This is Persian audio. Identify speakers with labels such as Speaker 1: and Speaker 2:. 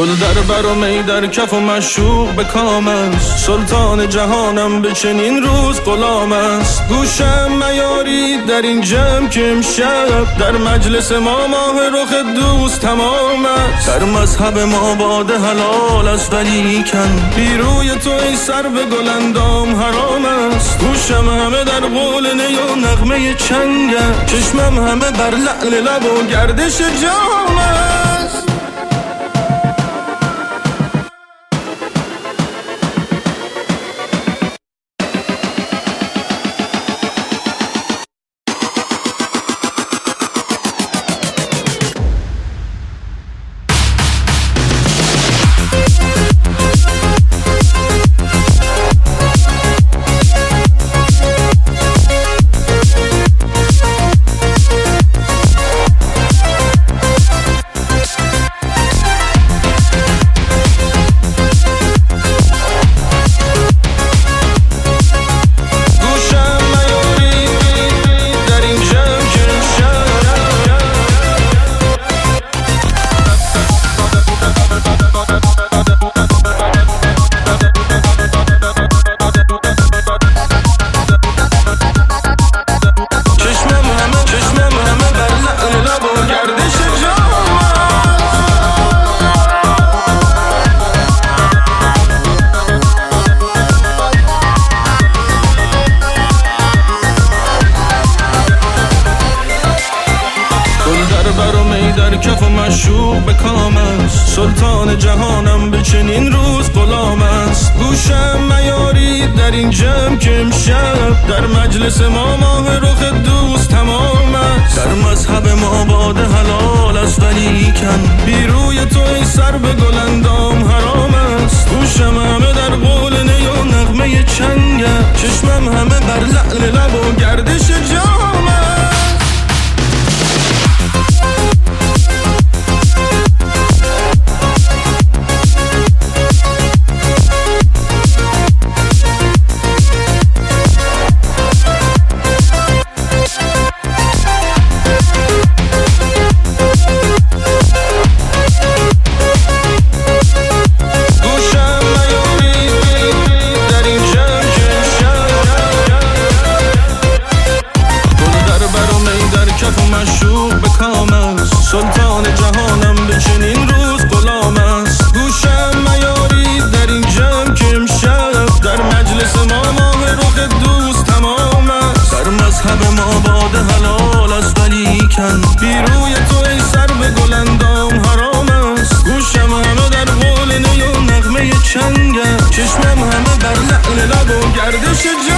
Speaker 1: گل در بر و می در کف و مشوق به کام است. سلطان جهانم به چنین روز غلام است. گوشم میاری در این جمع که امشب در مجلس ما ماه رخ دوست تمام است. در مذهب ما باده حلال است ولیکن بی روی تو ای سرو گلندام حرام است. گوشم همه در قول نی و نغمه چنگه، چشمم همه بر لعل لب و گردش جام است. در کف و مشوق به کام است. سلطان جهانم به چنین روز غلام است. گوشم میاری در این جمع که امشب در مجلس ما ماه رخ دوست تمام است. در مذهب ما باده حلال است ولیکن بی روی تو ای سرو گلندام حرام است. گوشم همه در قول نی و نغمه چنگه، چشمم همه بر لعل لب و گردش جام است. مشوق به کام است. سلطان جهانم به چنین روز غلام است. گوشم میاری در این جمع که امشب در مجلس ما ماه رخ دوست تمام است. در مذهب ما باده حلال است ولیکن بی روی تو ای سرو گلندام حرام است. گوشم همه در قول نی و نغمه چنگه، چشمم همه بر لعل لب و گردش